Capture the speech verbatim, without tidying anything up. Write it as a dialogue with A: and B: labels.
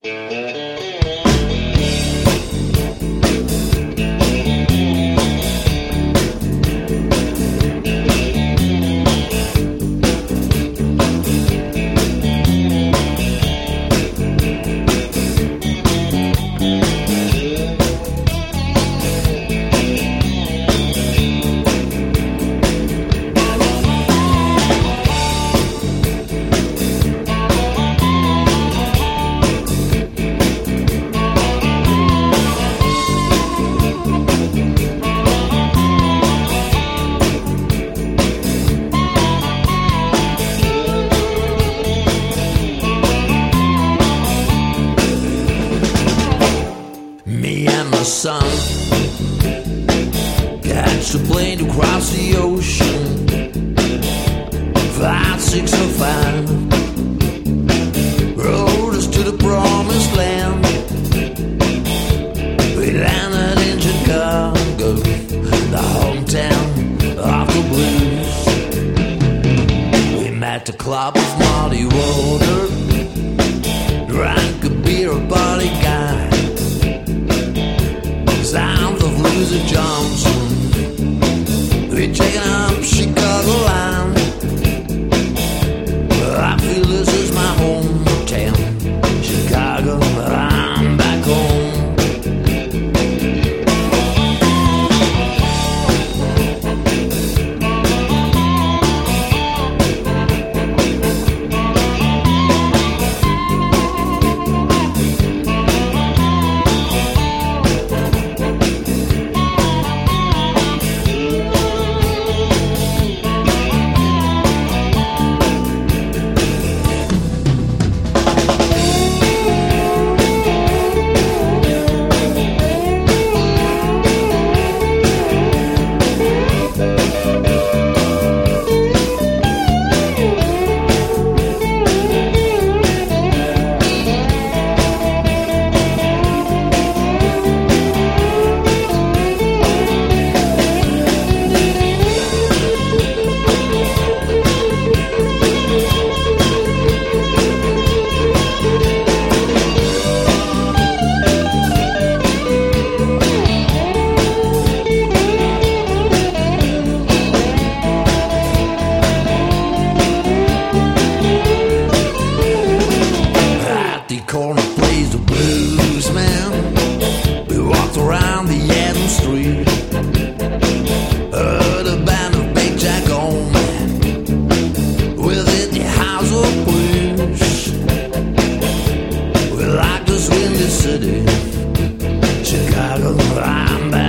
A: Me and my son catch the plane to cross the ocean. Five, six, or five rode us to the promised land. We landed in Chicago, the hometown of the blues. We met the club of Muddy Water, drank a beer, a body guy. Sounds of Loser Johnson. We're taking up Chicago line. I feel this is my hometown, Chicago. I'm back home. Corner plays the blues, man. We walked around the Adam Street, heard a band of Big Jack on, man, within the house of blues. We like this windy city, Chicago, I'm back.